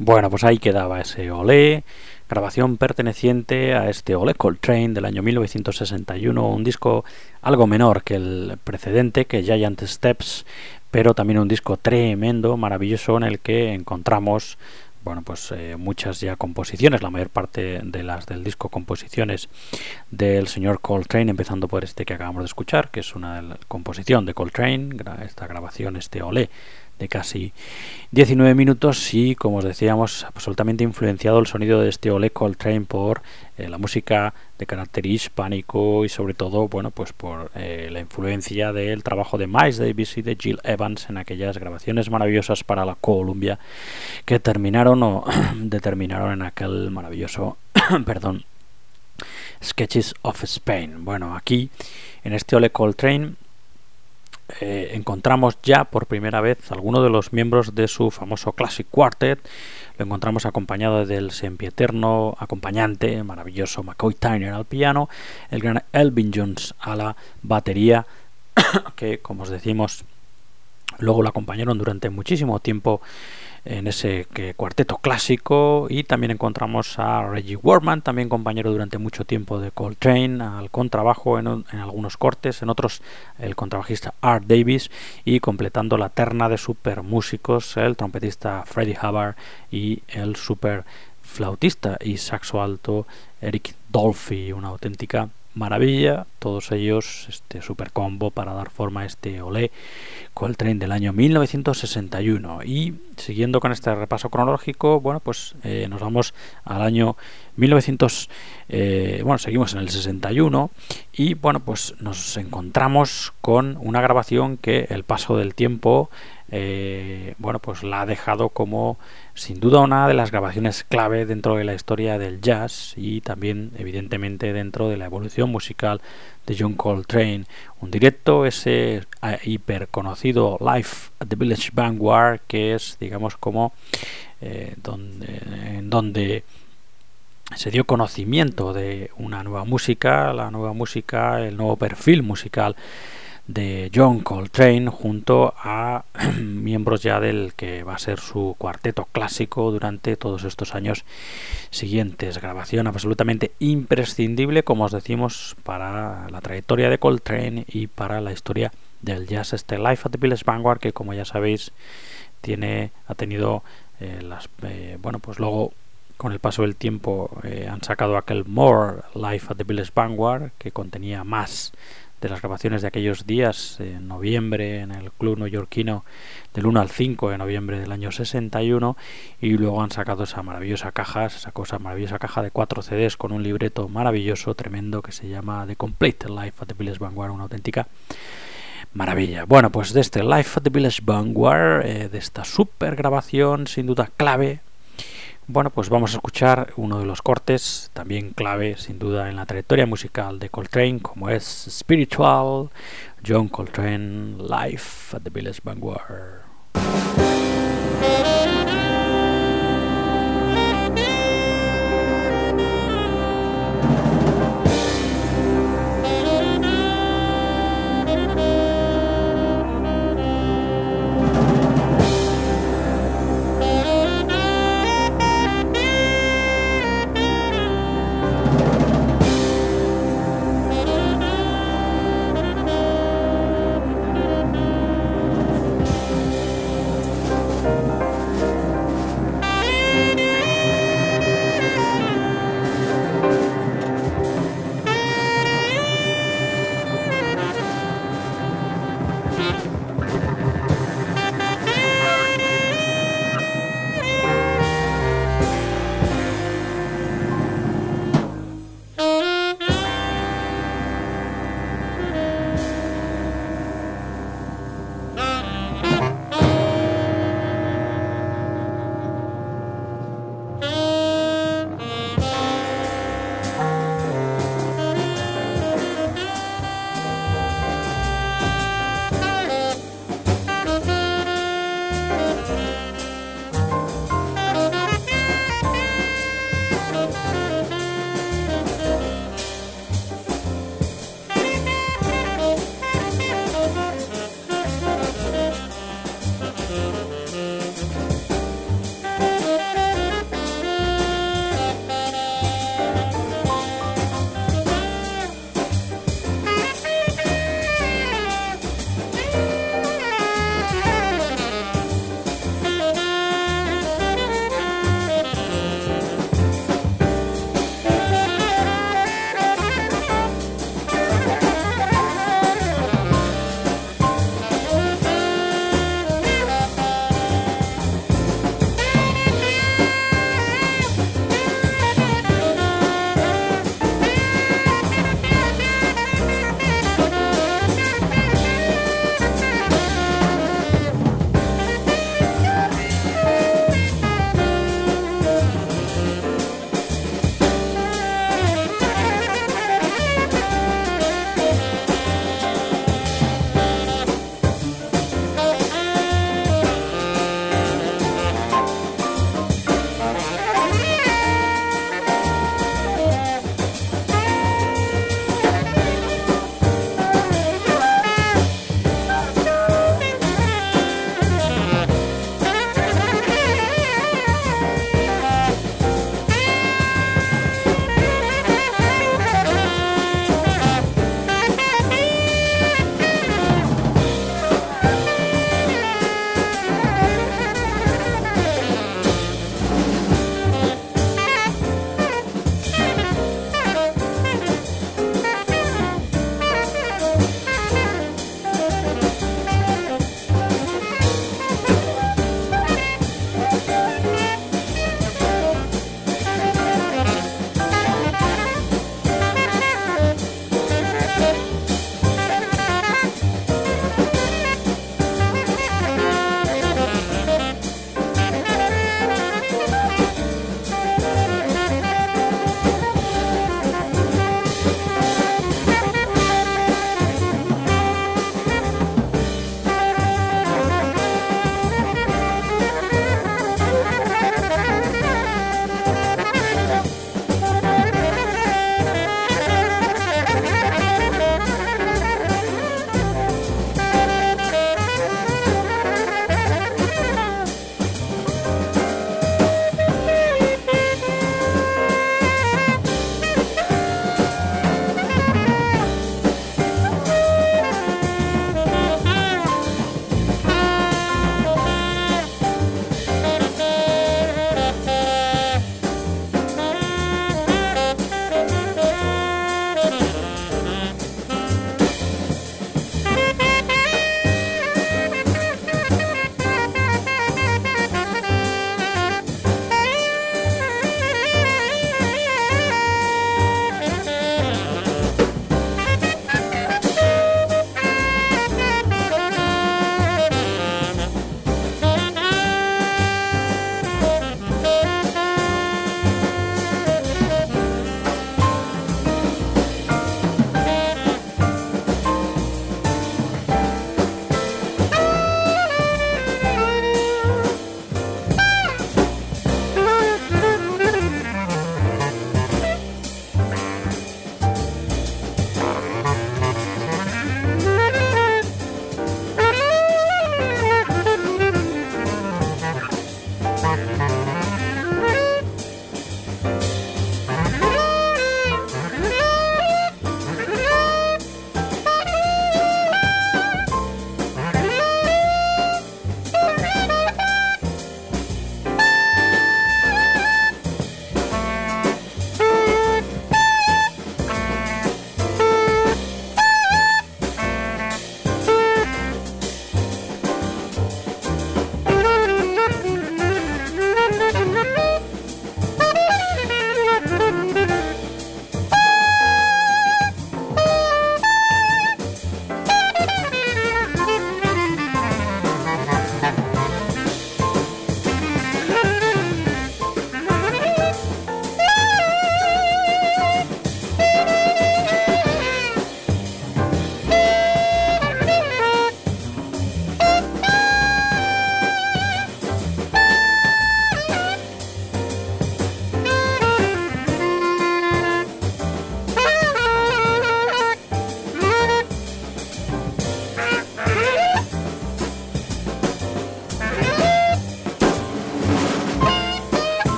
Bueno, pues ahí quedaba ese Olé, grabación perteneciente a este Olé Coltrane del año 1961, un disco algo menor que el precedente, que Giant Steps, pero también un disco tremendo, maravilloso, en el que encontramos muchas ya composiciones, la mayor parte de las del disco composiciones del señor Coltrane, empezando por este que acabamos de escuchar, que es una composición de Coltrane, esta grabación, este Olé de casi 19 minutos y, como os decíamos, absolutamente influenciado el sonido de este Olé Coltrane por la música de carácter hispánico y sobre todo por la influencia del trabajo de Miles Davis y de Gil Evans en aquellas grabaciones maravillosas para la Columbia que determinaron en aquel maravilloso Sketches of Spain. Bueno, aquí en este Olé Coltrane encontramos ya por primera vez alguno de los miembros de su famoso Classic Quartet. Lo encontramos acompañado del sempieterno acompañante maravilloso McCoy Tyner al piano, el gran Elvin Jones a la batería, que, como os decimos, luego lo acompañaron durante muchísimo tiempo en ese cuarteto clásico. Y también encontramos a Reggie Workman, también compañero durante mucho tiempo de Coltrane, al contrabajo en algunos cortes, en otros el contrabajista Art Davis, y completando la terna de super músicos el trompetista Freddie Hubbard y el super flautista y saxo alto Eric Dolphy. Una auténtica maravilla, todos ellos, este super combo para dar forma a este Olé Coltrane del año 1961. Y siguiendo con este repaso cronológico, nos vamos al año 1900, seguimos en el 61 y nos encontramos con una grabación que el paso del tiempo la ha dejado como sin duda una de las grabaciones clave dentro de la historia del jazz y también evidentemente dentro de la evolución musical de John Coltrane. Un directo, ese hiper conocido Live at the Village Vanguard, que es digamos como donde se dio conocimiento de una nueva música, el nuevo perfil musical de John Coltrane, junto a miembros ya del que va a ser su cuarteto clásico durante todos estos años siguientes. Grabación absolutamente imprescindible, como os decimos, para la trayectoria de Coltrane y para la historia del jazz, este Live at the Village Vanguard, que, como ya sabéis, ha tenido luego con el paso del tiempo han sacado aquel More Live at the Village Vanguard, que contenía más de las grabaciones de aquellos días, en noviembre, en el club neoyorquino, del 1 al 5 de noviembre del año 61, y luego han sacado esa maravillosa caja de 4 CDs con un libreto maravilloso, tremendo, que se llama The Complete Live at the Village Vanguard, una auténtica maravilla. Bueno, pues de este Live at the Village Vanguard, de esta super grabación, sin duda clave, vamos a escuchar uno de los cortes, también clave, sin duda, en la trayectoria musical de Coltrane, como es Spiritual, John Coltrane, Live at the Village Vanguard.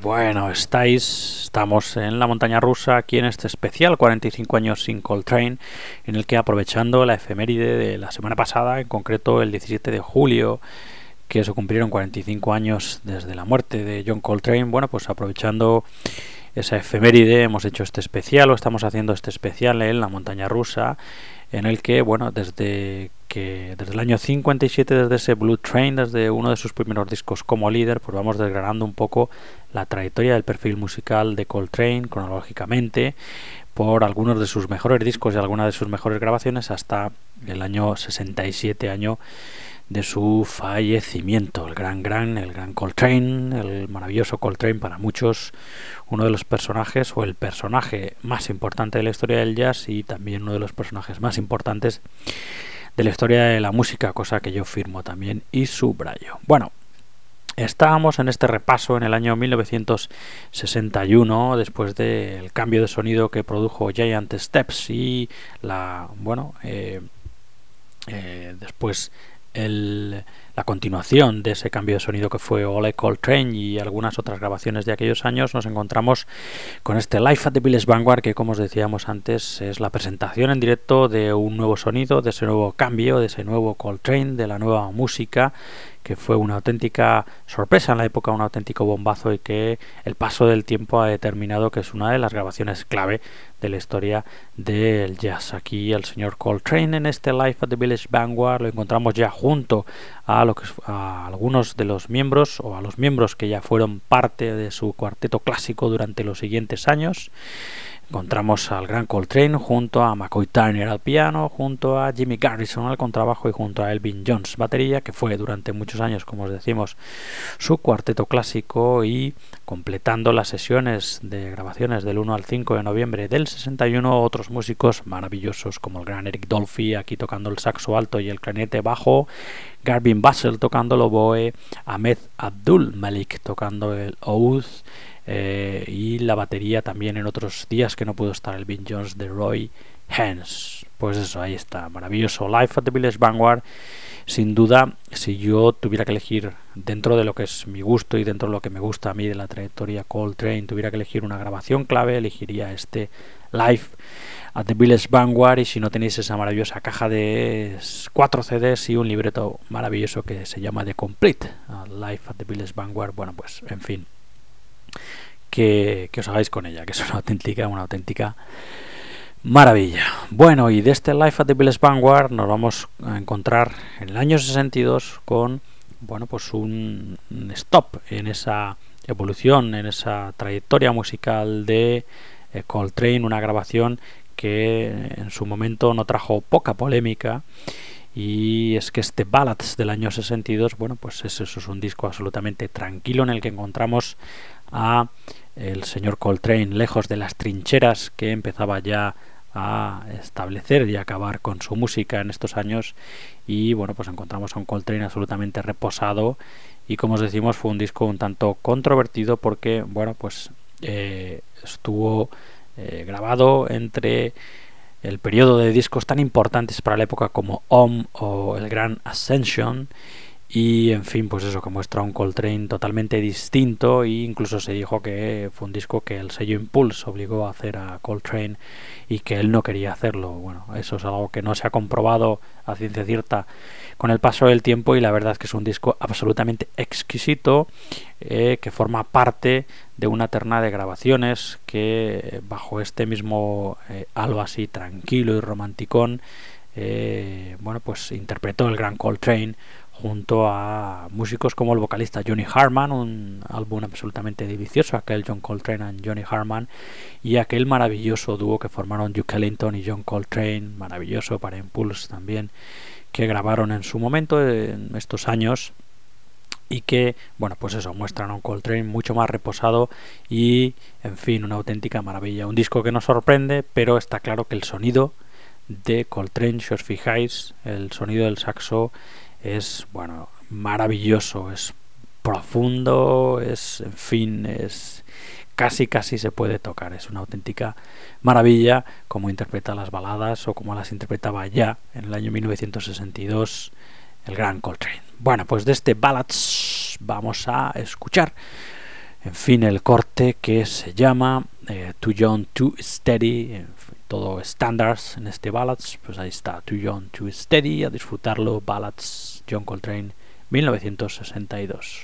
Bueno, estamos en la montaña rusa aquí en este especial 45 años sin Coltrane, en el que, aprovechando la efeméride de la semana pasada, en concreto el 17 de julio, que se cumplieron 45 años desde la muerte de John Coltrane, bueno, pues aprovechando esa efeméride hemos hecho este especial, o estamos haciendo este especial en la montaña rusa, en el que, bueno, desde el año 57, desde ese Blue Train, desde uno de sus primeros discos como líder, pues vamos desgranando un poco la trayectoria del perfil musical de Coltrane cronológicamente, por algunos de sus mejores discos y algunas de sus mejores grabaciones, hasta el año 67, año de su fallecimiento. El gran Coltrane, el maravilloso Coltrane, para muchos uno de los personajes, o el personaje más importante de la historia del jazz, y también uno de los personajes más importantes de la historia de la música, cosa que yo firmo también y subrayo. Bueno, estábamos en este repaso en el año 1961, después del cambio de sonido que produjo Giant Steps y después la continuación de ese cambio de sonido que fue Ole Coltrane y algunas otras grabaciones de aquellos años. Nos encontramos con este Live at the Village Vanguard, que, como os decíamos antes, es la presentación en directo de un nuevo sonido, de ese nuevo cambio, de ese nuevo Coltrane, de la nueva música, que fue una auténtica sorpresa en la época, un auténtico bombazo, y que el paso del tiempo ha determinado que es una de las grabaciones clave de la historia del jazz. Aquí el señor Coltrane, en este Live at the Village Vanguard, lo encontramos ya junto a algunos de los miembros, o a los miembros que ya fueron parte de su cuarteto clásico durante los siguientes años. Encontramos al gran Coltrane junto a McCoy Tyner al piano, junto a Jimmy Garrison al contrabajo y junto a Elvin Jones batería, que fue durante muchos años, como os decimos, su cuarteto clásico, y completando las sesiones de grabaciones del 1 al 5 de noviembre del 61, otros músicos maravillosos como el gran Eric Dolphy, aquí tocando el saxo alto y el clarinete bajo, Garvin Bassel tocando el oboe, Ahmed Abdul Malik tocando el oud, y la batería también en otros días que no pudo estar Elvin Jones, de Roy Haynes. Pues eso, ahí está, maravilloso Live at the Village Vanguard. Sin duda, si yo tuviera que elegir, dentro de lo que es mi gusto y dentro de lo que me gusta a mí de la trayectoria Coltrane, tuviera que elegir una grabación clave, elegiría este Live at the Village Vanguard. Y si no tenéis esa maravillosa caja de 4 CDs y un libreto maravilloso que se llama The Complete Live at the Village Vanguard, bueno, pues en fin, que os hagáis con ella, que es una auténtica maravilla. Bueno, y de este Live at the Village Vanguard nos vamos a encontrar en el año 62 con, bueno, pues un stop en esa evolución, en esa trayectoria musical de Coltrane, una grabación que en su momento no trajo poca polémica. Y es que este Ballads del año 62, bueno, pues eso es un disco absolutamente tranquilo, en el que encontramos a el señor Coltrane lejos de las trincheras que empezaba ya a establecer y a acabar con su música en estos años. Y bueno, pues encontramos a un Coltrane absolutamente reposado, y, como os decimos, fue un disco un tanto controvertido porque, bueno, pues estuvo grabado entre el periodo de discos tan importantes para la época como Om o el Gran Ascension, y en fin, pues eso, que muestra un Coltrane totalmente distinto. E incluso se dijo que fue un disco que el sello Impulse obligó a hacer a Coltrane y que él no quería hacerlo. Bueno, eso es algo que no se ha comprobado a ciencia cierta con el paso del tiempo, y la verdad es que es un disco absolutamente exquisito, que forma parte de una terna de grabaciones que, bajo este mismo halo así tranquilo y romanticón, bueno, pues interpretó el gran Coltrane junto a músicos como el vocalista Johnny Harman, un álbum absolutamente delicioso, aquel John Coltrane and Johnny Harman, y aquel maravilloso dúo que formaron Duke Ellington y John Coltrane, maravilloso para Impulse también, que grabaron en su momento, en estos años, y que, bueno, pues eso, muestran a un Coltrane mucho más reposado y, en fin, una auténtica maravilla. Un disco que nos sorprende, pero está claro que el sonido de Coltrane, si os fijáis, el sonido del saxo es, bueno, maravilloso, es profundo, es, en fin, es casi se puede tocar. Es una auténtica maravilla como interpreta las baladas, o como las interpretaba ya en el año 1962 el gran Coltrane. Bueno, pues de este Ballads vamos a escuchar En fin, el corte que se llama Too Young, Too Steady, en fin, todo estándares en este Ballads, pues ahí está, Too Young, Too Steady, a disfrutarlo, Ballads, John Coltrane, 1962.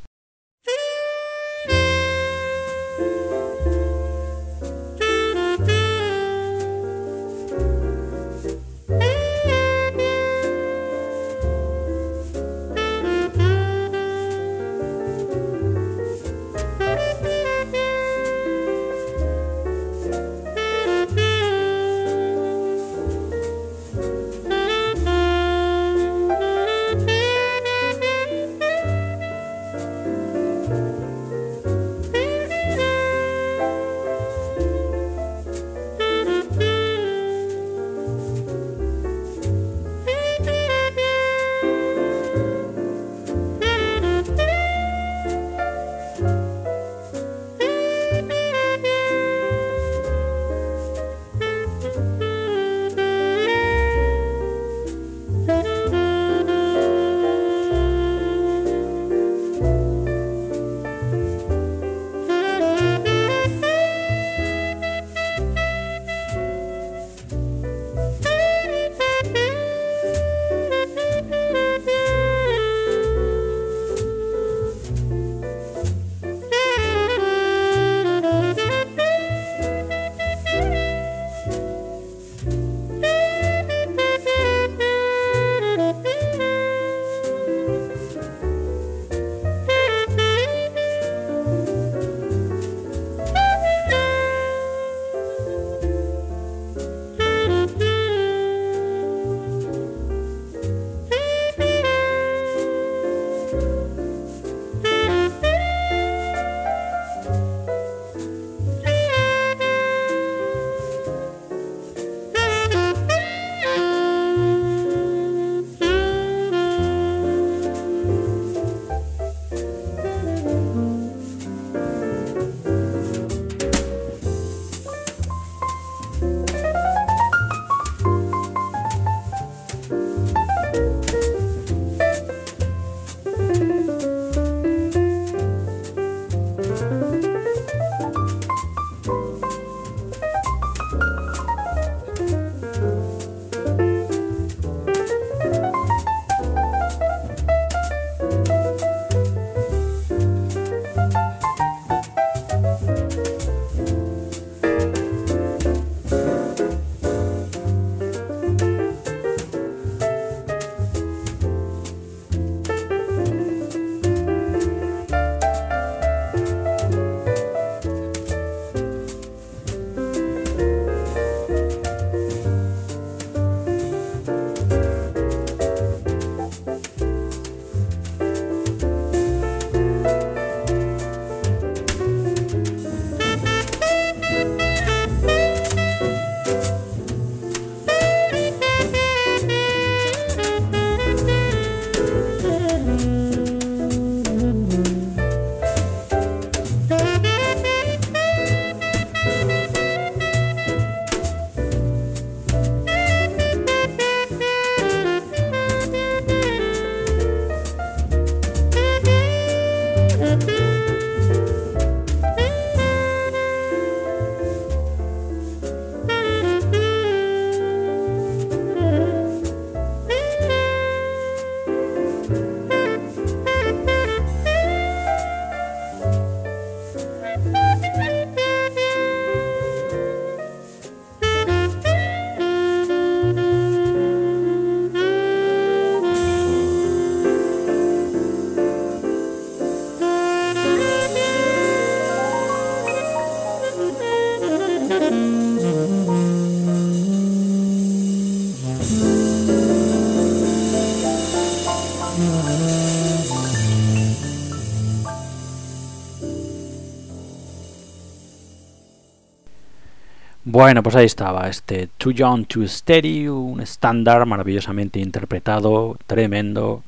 Bueno, pues ahí estaba, este Too Young, Too Steady, un estándar maravillosamente interpretado, tremendo,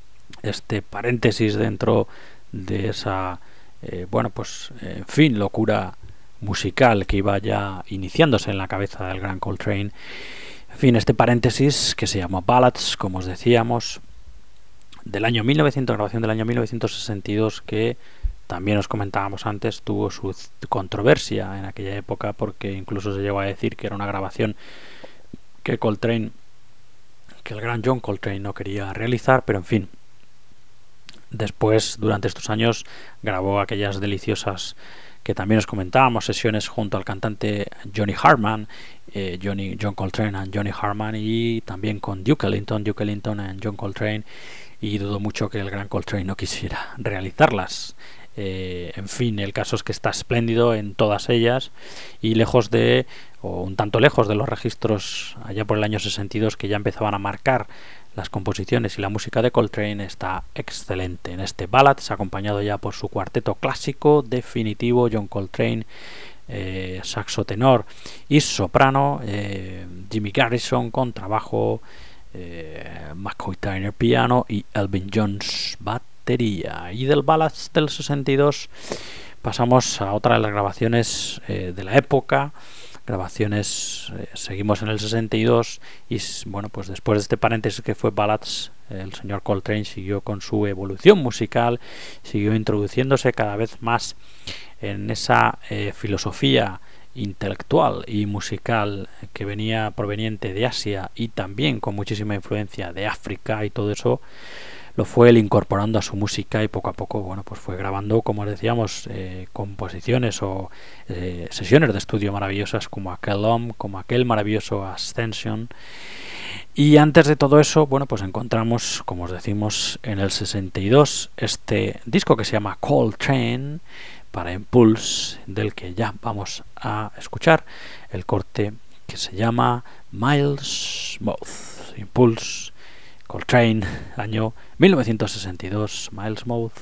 este paréntesis dentro de esa, bueno, pues, en fin, locura musical que iba ya iniciándose en la cabeza del gran Coltrane. En fin, este paréntesis que se llama Ballads, como os decíamos, del año 1900, grabación del año 1962, que también os comentábamos antes, tuvo su controversia en aquella época, porque incluso se llegó a decir que era una grabación que el gran John Coltrane no quería realizar, pero en fin. Después, durante estos años, grabó aquellas deliciosas que también os comentábamos, sesiones junto al cantante Johnny Hartman, John Coltrane y Johnny Hartman, y también con Duke Ellington y John Coltrane, y dudo mucho que el gran Coltrane no quisiera realizarlas. En fin, el caso es que está espléndido en todas ellas, y lejos de, o un tanto lejos de los registros allá por el año 62 que ya empezaban a marcar las composiciones y la música de Coltrane, está excelente. En este Ballads, acompañado ya por su cuarteto clásico definitivo, John Coltrane, saxo tenor y soprano, Jimmy Garrison contrabajo, McCoy Tyner piano y Elvin Jones batería. Y del Ballads del 62 pasamos a otra de las grabaciones de la época. Seguimos en el 62 y bueno, pues después de este paréntesis que fue Ballads, el señor Coltrane siguió con su evolución musical, siguió introduciéndose cada vez más en esa filosofía intelectual y musical que venía proveniente de Asia y también con muchísima influencia de África, y todo eso lo fue él incorporando a su música, y poco a poco, bueno, pues fue grabando, como decíamos, composiciones o sesiones de estudio maravillosas como aquel maravilloso Ascension. Y antes de todo eso, bueno, pues encontramos, como os decimos, en el 62 este disco que se llama Coltrane para Impulse, del que ya vamos a escuchar el corte que se llama Miles Mouth. Impulse, Coltrane, año 1962, Miles Mouth.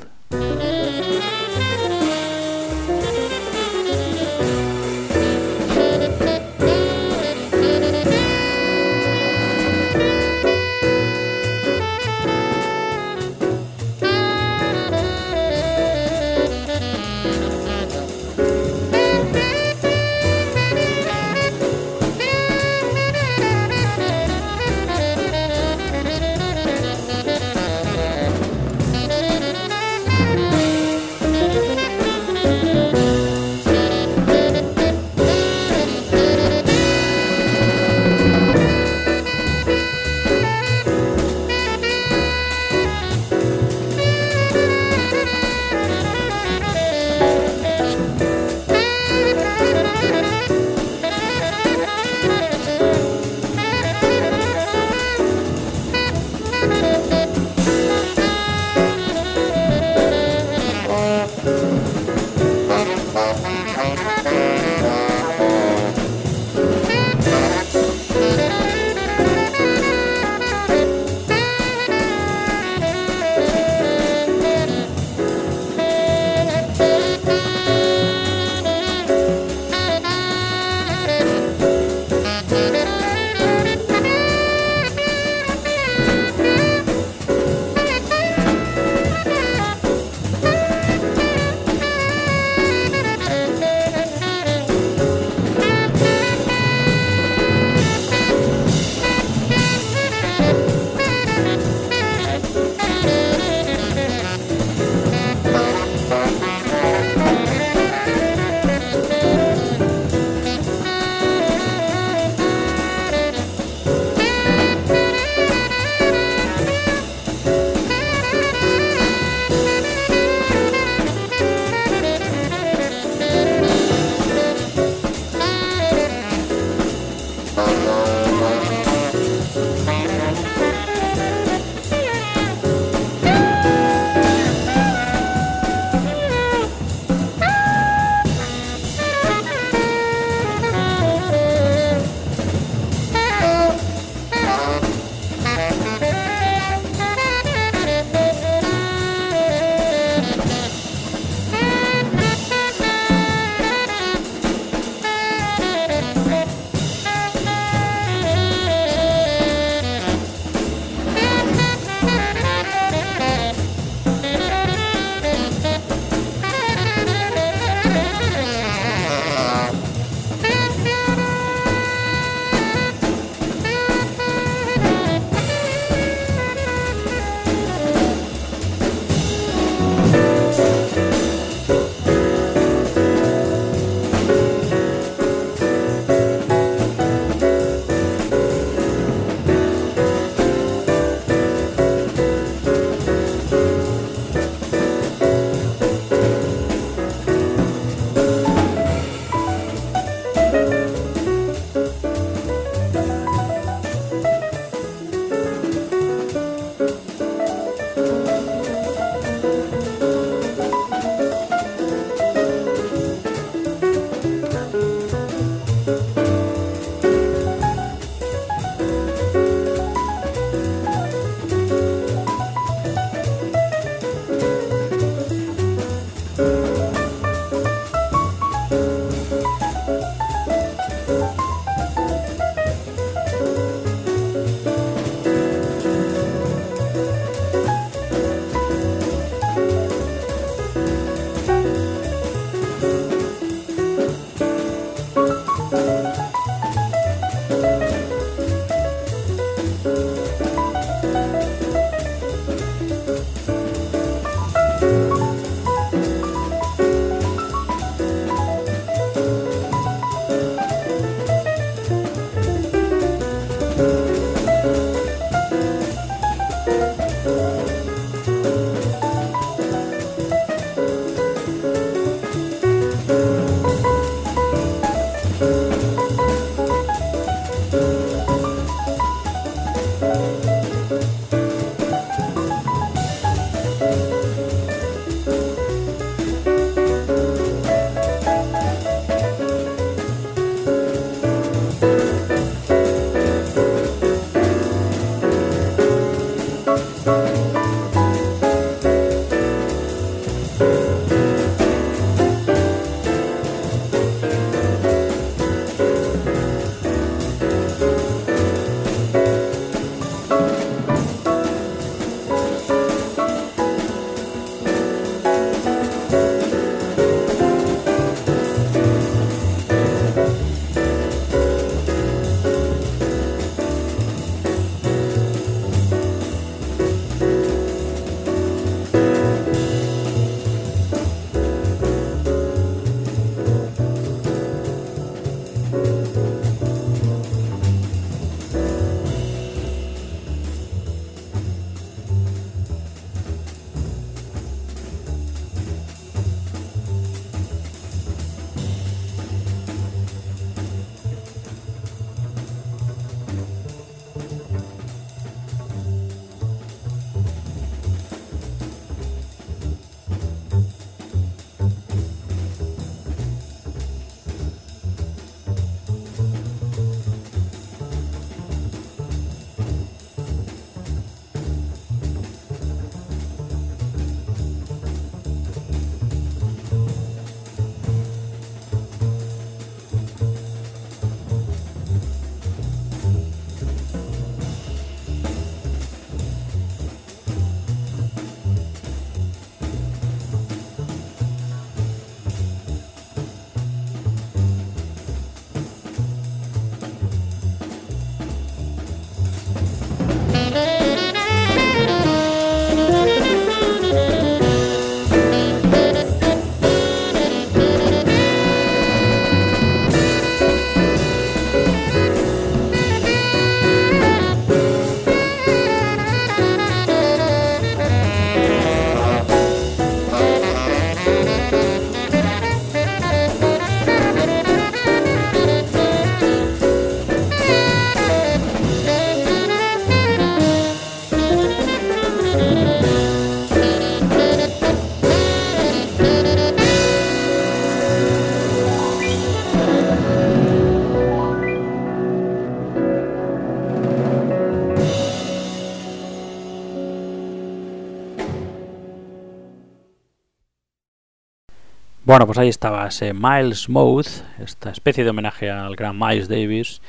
Bueno, pues ahí estaba ese Miles Mouth, esta especie de homenaje al gran Miles Davis,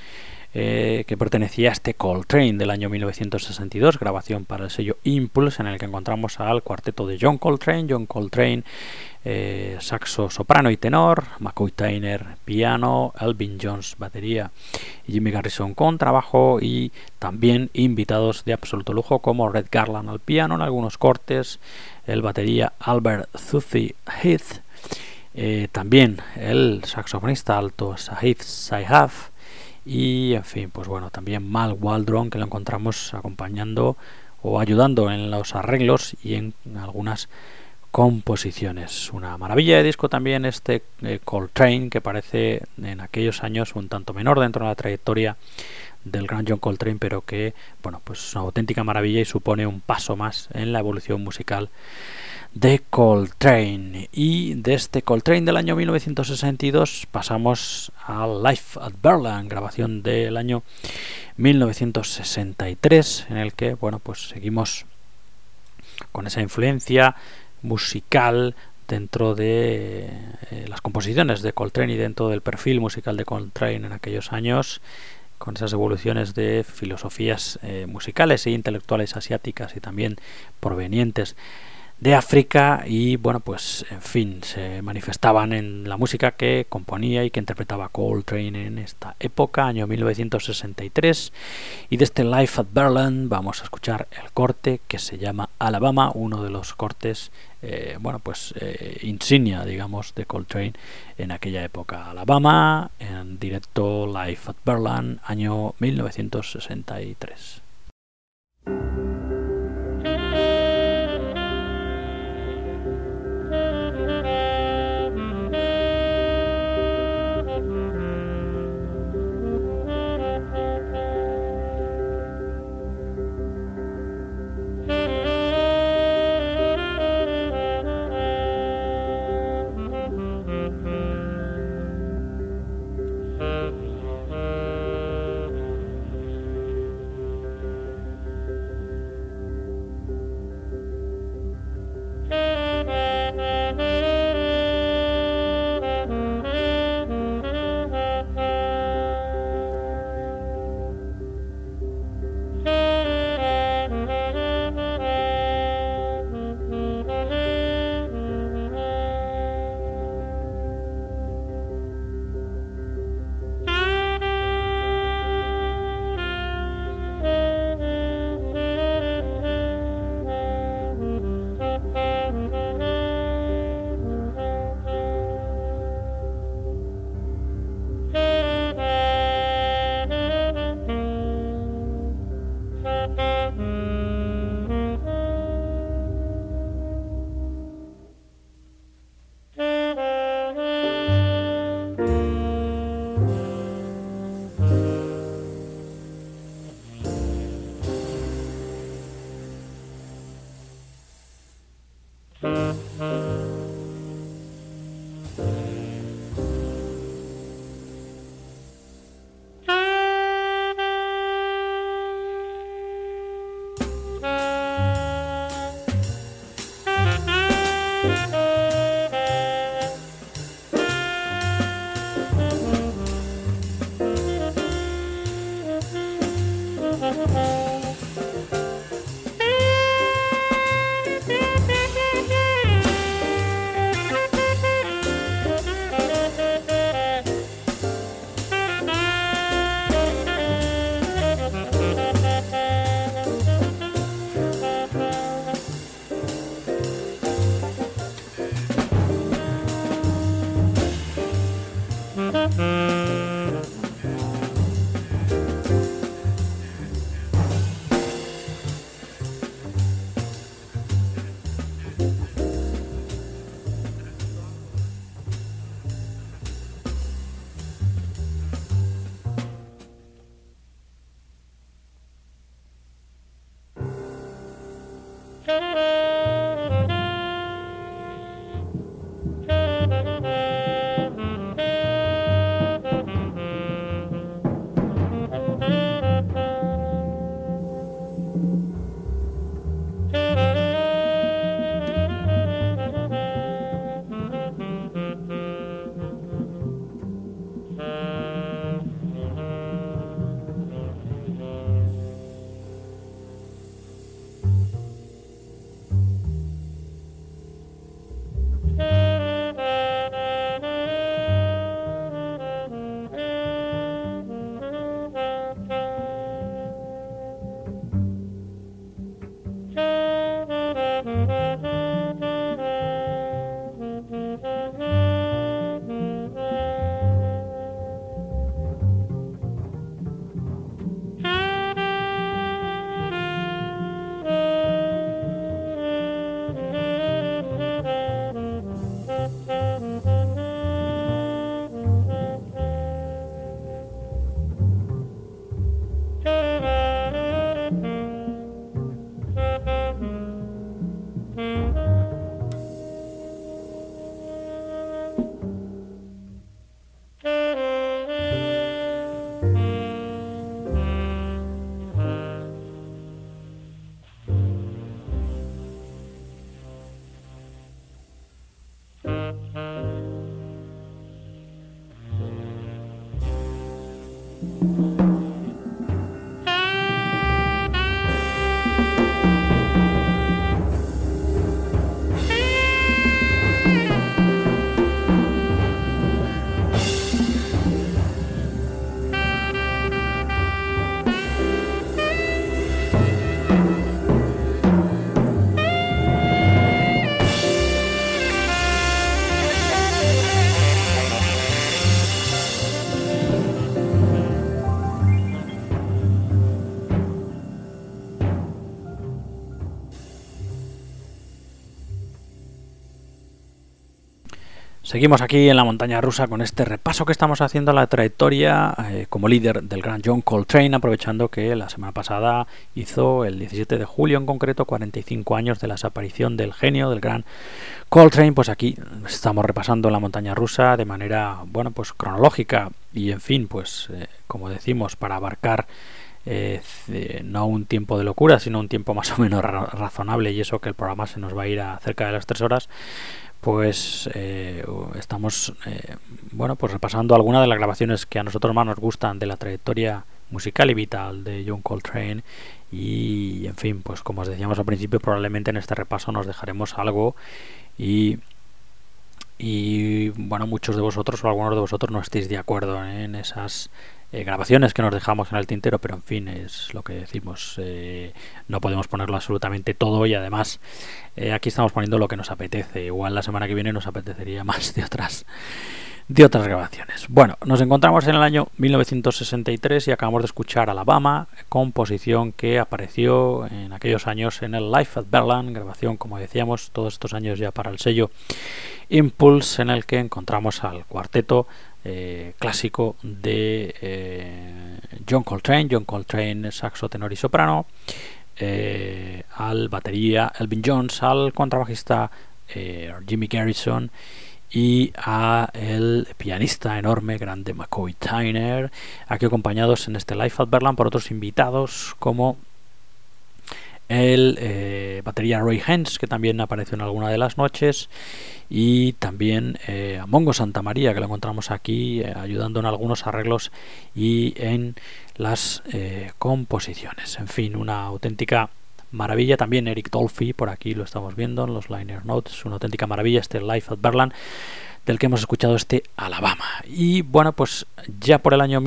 que pertenecía a este Coltrane del año 1962, grabación para el sello Impulse, en el que encontramos al cuarteto de John Coltrane, saxo, soprano y tenor, McCoy Tyner piano, Elvin Jones batería y Jimmy Garrison contrabajo, y también invitados de absoluto lujo como Red Garland al piano en algunos cortes, el batería Albert Zuzi Heath, también el saxofonista alto Sahith Saihaf, y en fin, pues bueno, también Mal Waldron, que lo encontramos acompañando o ayudando en los arreglos y en algunas composiciones. Una maravilla de disco también este Coltrane, que parece en aquellos años un tanto menor dentro de la trayectoria del gran John Coltrane, pero que, bueno, pues es una auténtica maravilla y supone un paso más en la evolución musical de Coltrane. Y de este Coltrane del año 1962 pasamos a Live at Berlin, grabación del año 1963, en el que, bueno, pues seguimos con esa influencia musical dentro de las composiciones de Coltrane y dentro del perfil musical de Coltrane en aquellos años, con esas evoluciones de filosofías musicales e intelectuales asiáticas y también provenientes de África, y bueno, pues en fin, se manifestaban en la música que componía y que interpretaba Coltrane en esta época, año 1963, y de este Live at Berlin vamos a escuchar el corte que se llama Alabama, uno de los cortes insignia, digamos, de Coltrane en aquella época. Alabama en directo, Live at Berlin, año 1963. Seguimos aquí en la montaña rusa con este repaso que estamos haciendo a la trayectoria como líder del gran John Coltrane, aprovechando que la semana pasada hizo, el 17 de julio en concreto, 45 años de la desaparición del genio, del gran Coltrane. Pues aquí estamos repasando la montaña rusa de manera, bueno, pues cronológica y, en fin, pues como decimos, para abarcar no un tiempo de locura, sino un tiempo más o menos razonable, y eso que el programa se nos va a ir a cerca de las 3 horas. Pues estamos bueno, pues repasando algunas de las grabaciones que a nosotros más nos gustan de la trayectoria musical y vital de John Coltrane. Y, en fin, pues como os decíamos al principio, probablemente en este repaso nos dejaremos algo y bueno, muchos de vosotros o algunos de vosotros no estéis de acuerdo en esas grabaciones que nos dejamos en el tintero, pero en fin, es lo que decimos, no podemos ponerlo absolutamente todo, y además aquí estamos poniendo lo que nos apetece. Igual la semana que viene nos apetecería más de otras grabaciones. Bueno, nos encontramos en el año 1963 y acabamos de escuchar Alabama, composición que apareció en aquellos años en el Live at Berlin, grabación, como decíamos, todos estos años ya para el sello Impulse, en el que encontramos al cuarteto clásico de John Coltrane, saxo, tenor y soprano, al batería Elvin Jones, al contrabajista Jimmy Garrison, y a el pianista enorme, grande McCoy Tyner, aquí acompañados en este Live at Berlin por otros invitados como el batería Roy Haynes, que también apareció en alguna de las noches, y también a Mongo Santamaría, que lo encontramos aquí ayudando en algunos arreglos y en las composiciones. En fin, una auténtica maravilla. También Eric Dolphy, por aquí lo estamos viendo en los liner notes, una auténtica maravilla este Live at Berlin, del que hemos escuchado este Alabama. Y bueno, pues ya por el año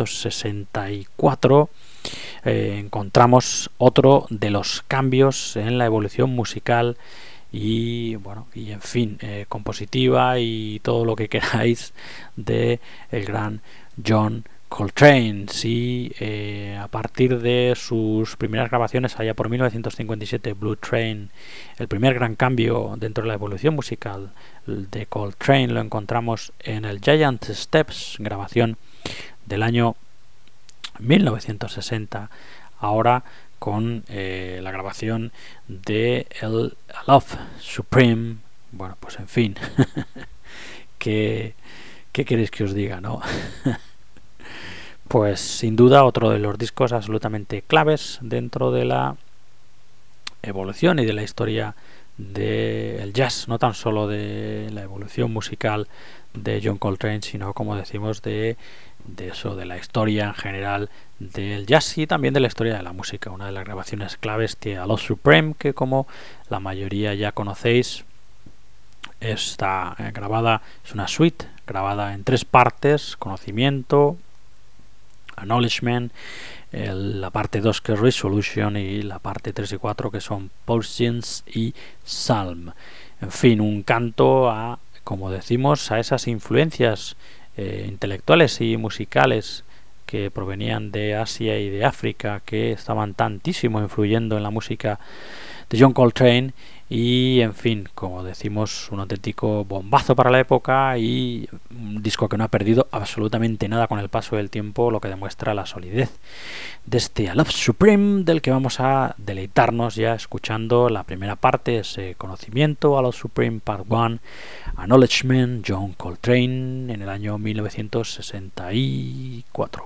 1964 encontramos otro de los cambios en la evolución musical y bueno, y en fin, compositiva y todo lo que queráis de el gran John Coltrane. Sí, a partir de sus primeras grabaciones allá por 1957, Blue Train, el primer gran cambio dentro de la evolución musical de Coltrane lo encontramos en el Giant Steps, grabación del año 1960, ahora con la grabación de el Love Supreme. Bueno, pues en fin, ¿qué queréis que os diga, no? Pues sin duda otro de los discos absolutamente claves dentro de la evolución y de la historia del jazz, no tan solo de la evolución musical de John Coltrane, sino, como decimos, de eso, de la historia en general del jazz y también de la historia de la música. Una de las grabaciones claves de A Love Supreme, que como la mayoría ya conocéis, está grabada, es una suite grabada en 3 partes: conocimiento, acknowledgement, la parte 2 que es Resolution, y la parte 3 y 4 que son Portions y Psalm. En fin, un canto a, como decimos, a esas influencias intelectuales y musicales que provenían de Asia y de África, que estaban tantísimo influyendo en la música de John Coltrane. Y en fin, como decimos, un auténtico bombazo para la época y un disco que no ha perdido absolutamente nada con el paso del tiempo, lo que demuestra la solidez de este A Love Supreme, del que vamos a deleitarnos ya escuchando la primera parte, ese conocimiento, A Love Supreme Part 1, Acknowledgement, John Coltrane, en el año 1964.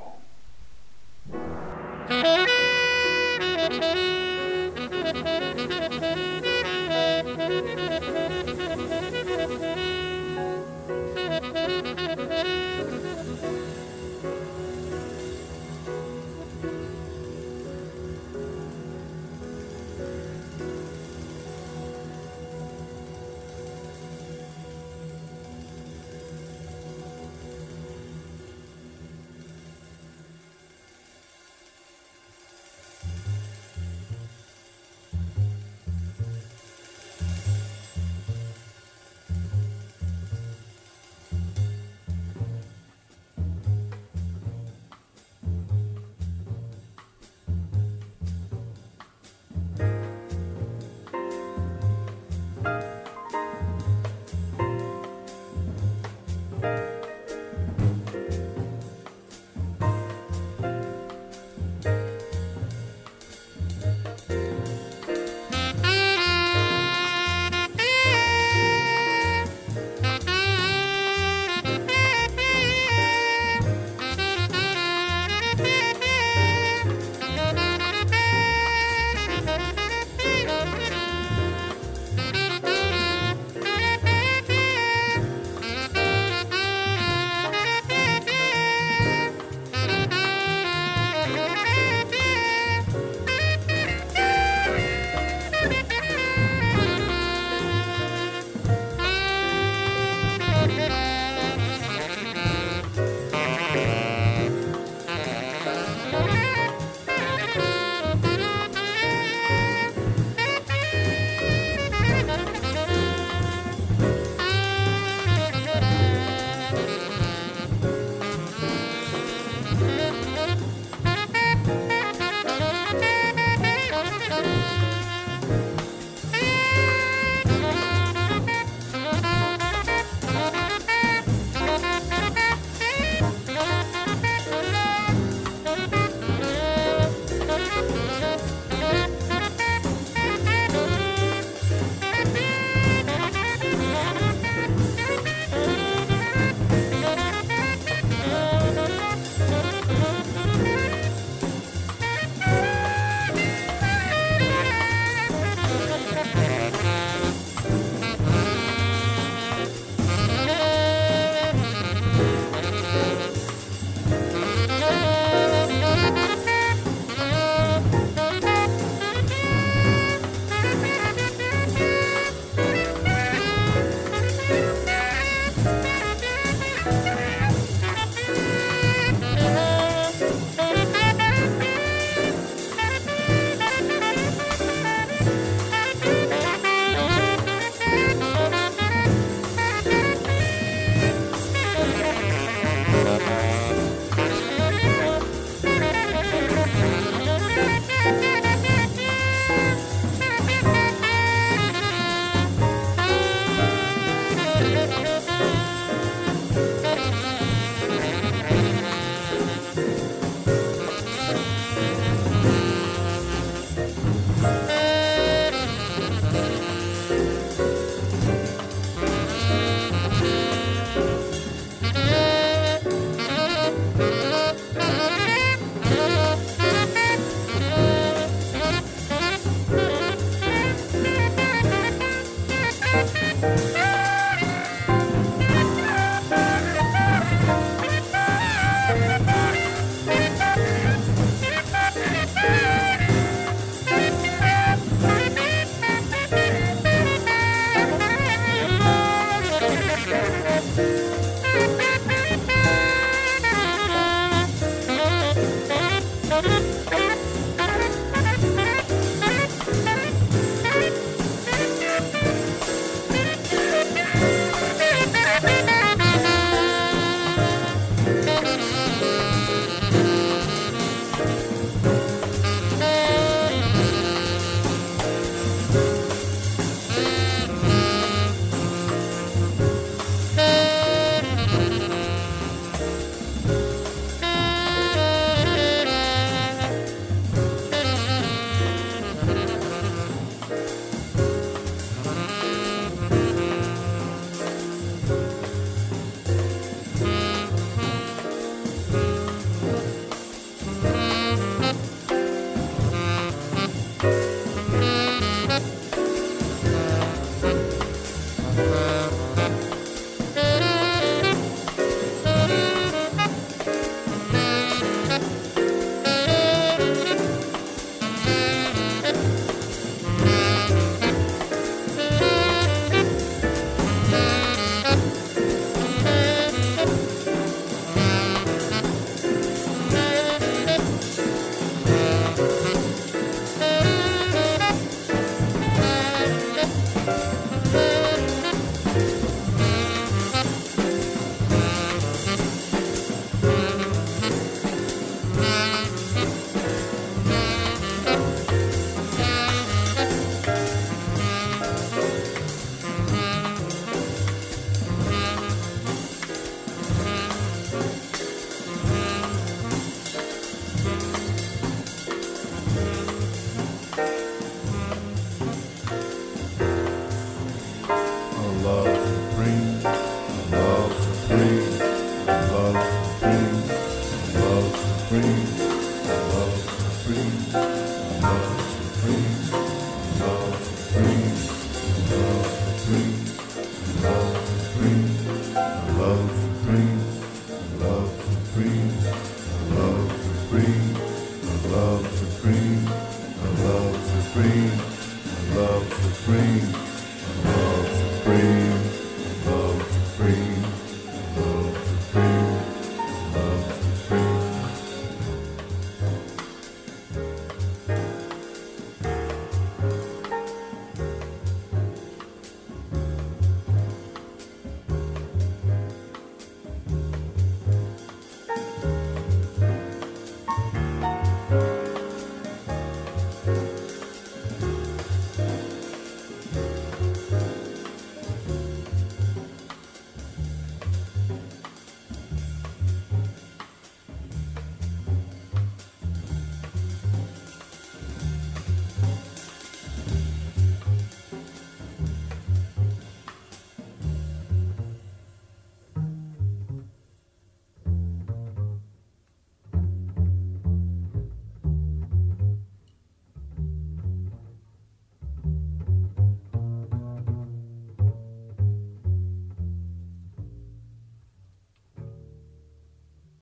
Love supreme,